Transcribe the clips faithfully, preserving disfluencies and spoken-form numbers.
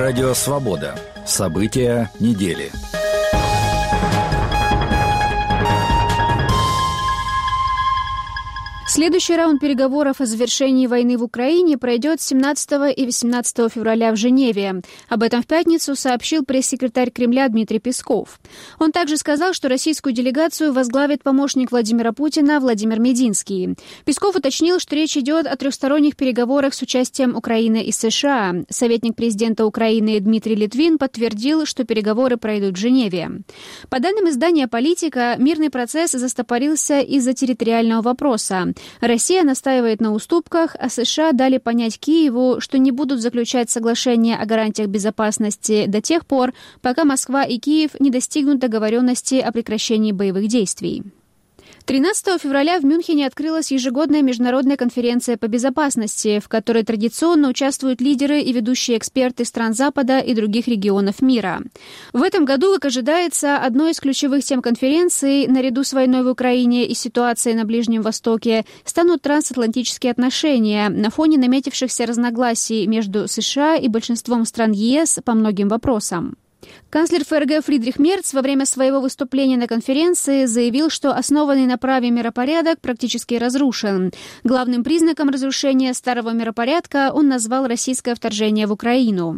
Радио «Свобода». События недели. Следующий раунд переговоров о завершении войны в Украине пройдет семнадцатого и восемнадцатого февраля в Женеве. Об этом в пятницу сообщил пресс-секретарь Кремля Дмитрий Песков. Он также сказал, что российскую делегацию возглавит помощник Владимира Путина Владимир Мединский. Песков уточнил, что речь идет о трехсторонних переговорах с участием Украины и США. Советник президента Украины Дмитрий Литвин подтвердил, что переговоры пройдут в Женеве. По данным издания «Политика», мирный процесс застопорился из-за территориального вопроса. Россия настаивает на уступках, а США дали понять Киеву, что не будут заключать соглашение о гарантиях безопасности до тех пор, пока Москва и Киев не достигнут договоренности о прекращении боевых действий. тринадцатого февраля в Мюнхене открылась ежегодная международная конференция по безопасности, в которой традиционно участвуют лидеры и ведущие эксперты стран Запада и других регионов мира. В этом году, как ожидается, одной из ключевых тем конференции, наряду с войной в Украине и ситуацией на Ближнем Востоке, станут трансатлантические отношения на фоне наметившихся разногласий между США и большинством стран ЕС по многим вопросам. Канцлер ФРГ Фридрих Мерц во время своего выступления на конференции заявил, что основанный на праве миропорядок практически разрушен. Главным признаком разрушения старого миропорядка он назвал российское вторжение в Украину.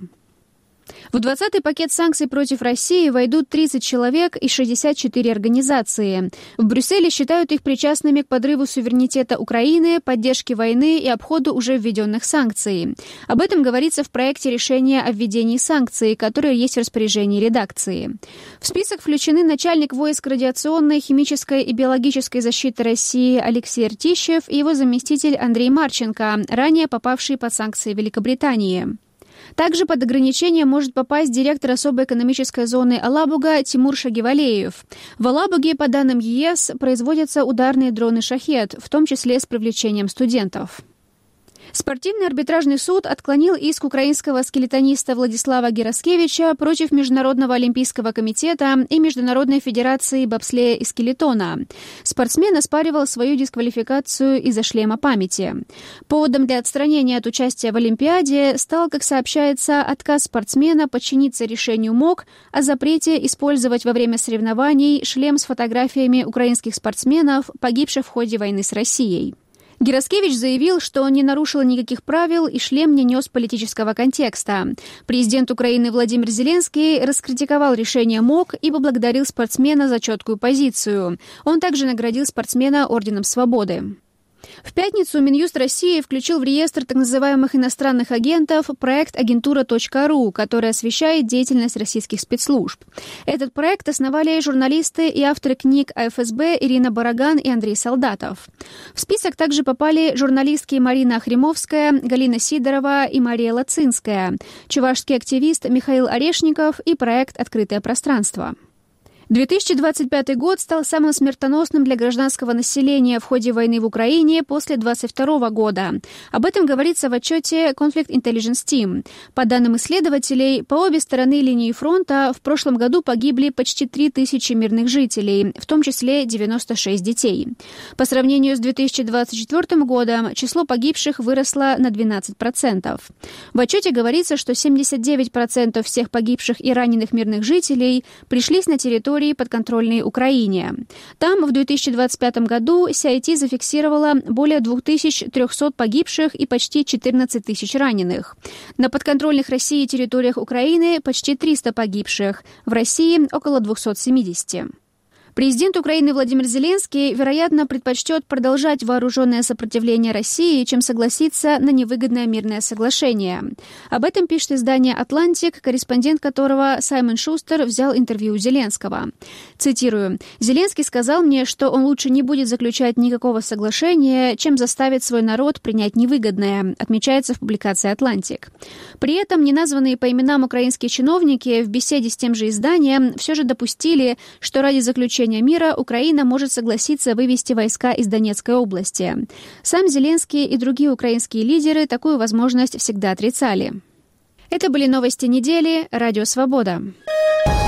В двадцатый пакет санкций против России войдут тридцать человек и шестьдесят четыре организации. В Брюсселе считают их причастными к подрыву суверенитета Украины, поддержке войны и обходу уже введенных санкций. Об этом говорится в проекте решения о введении санкций, которые есть в распоряжении редакции. В список включены начальник войск радиационной, химической и биологической защиты России Алексей Ртищев и его заместитель Андрей Марченко, ранее попавшие под санкции Великобритании. Также под ограничение может попасть директор особой экономической зоны Алабуга Тимур Шагивалеев. В Алабуге, по данным ЕС, производятся ударные дроны «Шахед», в том числе с привлечением студентов. Спортивный арбитражный суд отклонил иск украинского скелетониста Владислава Гераскевича против Международного олимпийского комитета и Международной федерации бобслея и скелетона. Спортсмен оспаривал свою дисквалификацию из-за шлема памяти. Поводом для отстранения от участия в Олимпиаде стал, как сообщается, отказ спортсмена подчиниться решению МОК о запрете использовать во время соревнований шлем с фотографиями украинских спортсменов, погибших в ходе войны с Россией. Гераскевич заявил, что он не нарушил никаких правил и шлем не нес политического контекста. Президент Украины Владимир Зеленский раскритиковал решение МОК и поблагодарил спортсмена за четкую позицию. Он также наградил спортсмена Орденом Свободы. В пятницу Минюст России включил в реестр так называемых иностранных агентов проект агентура точка ру, который освещает деятельность российских спецслужб. Этот проект основали журналисты и авторы книг о эф эс бэ Ирина Бараган и Андрей Солдатов. В список также попали журналистки Марина Охримовская, Галина Сидорова и Мария Лацинская, чувашский активист Михаил Орешников и проект «Открытое пространство». две тысячи двадцать пятый год стал самым смертоносным для гражданского населения в ходе войны в Украине после двадцать второго года. Об этом говорится в отчете Conflict Intelligence Team. По данным исследователей, по обе стороны линии фронта в прошлом году погибли почти три тысячи мирных жителей, в том числе девяносто шесть детей. По сравнению с две тысячи двадцать четвёртым годом число погибших выросло на двенадцать процентов. В отчете говорится, что семьдесят девять процентов всех погибших и раненых мирных жителей пришлись на территорию подконтрольной Украине. Там в две тысячи двадцать пятом году си ай ти зафиксировала более две тысячи триста погибших и почти четырнадцать тысяч раненых. На подконтрольных России территориях Украины почти триста погибших, в России около двести семьдесят. Президент Украины Владимир Зеленский, вероятно, предпочтет продолжать вооруженное сопротивление России, чем согласиться на невыгодное мирное соглашение. Об этом пишет издание «Атлантик», корреспондент которого Саймон Шустер взял интервью у Зеленского. Цитирую. «Зеленский сказал мне, что он лучше не будет заключать никакого соглашения, чем заставить свой народ принять невыгодное», отмечается в публикации «Атлантик». При этом неназванные по именам украинские чиновники в беседе с тем же изданием все же допустили, что ради заключения мира Украина может согласиться вывести войска из Донецкой области. Сам Зеленский и другие украинские лидеры такую возможность всегда отрицали. Это были новости недели. Радио «Свобода».